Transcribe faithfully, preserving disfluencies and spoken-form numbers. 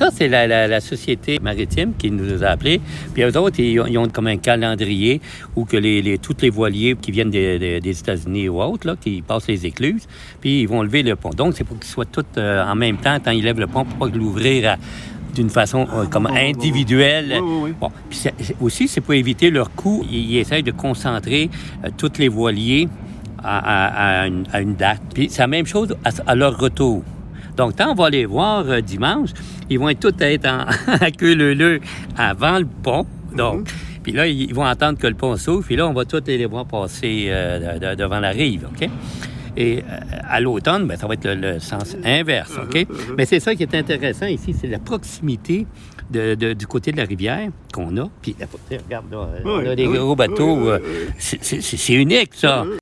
Ça, c'est la, la, la Société maritime qui nous a appelés. Puis eux autres, ils ont, ils ont comme un calendrier où que les, les, tous les voiliers qui viennent des, des, des États-Unis ou autres, là, qui passent les écluses, puis ils vont lever le pont. Donc, c'est pour qu'ils soient tous euh, en même temps, quand ils lèvent le pont, pour pas l'ouvrir à, d'une façon euh, comme individuelle. Oui, oui, oui. Bon, puis c'est, c'est, aussi, c'est pour éviter leur coût. Ils, ils essayent de concentrer euh, tous les voiliers à, à, à, une, à une date. Puis c'est la même chose à, à leur retour. Donc, quand on va les voir euh, dimanche, ils vont être tous être en à queue leu-leu avant le pont. Donc, mm-hmm. Puis là, ils vont entendre que le pont s'ouvre. Puis là, on va tous les voir passer euh, de, de, devant la rive, OK? Et euh, à l'automne, bien, ça va être le, le sens inverse, OK? Uh-huh, uh-huh. Mais c'est ça qui est intéressant ici, c'est la proximité de, de, du côté de la rivière qu'on a. Puis, regarde, là, oui, on a des oui, gros bateaux. Oui, oui, oui. C'est, c'est, c'est unique, ça. Oui, oui.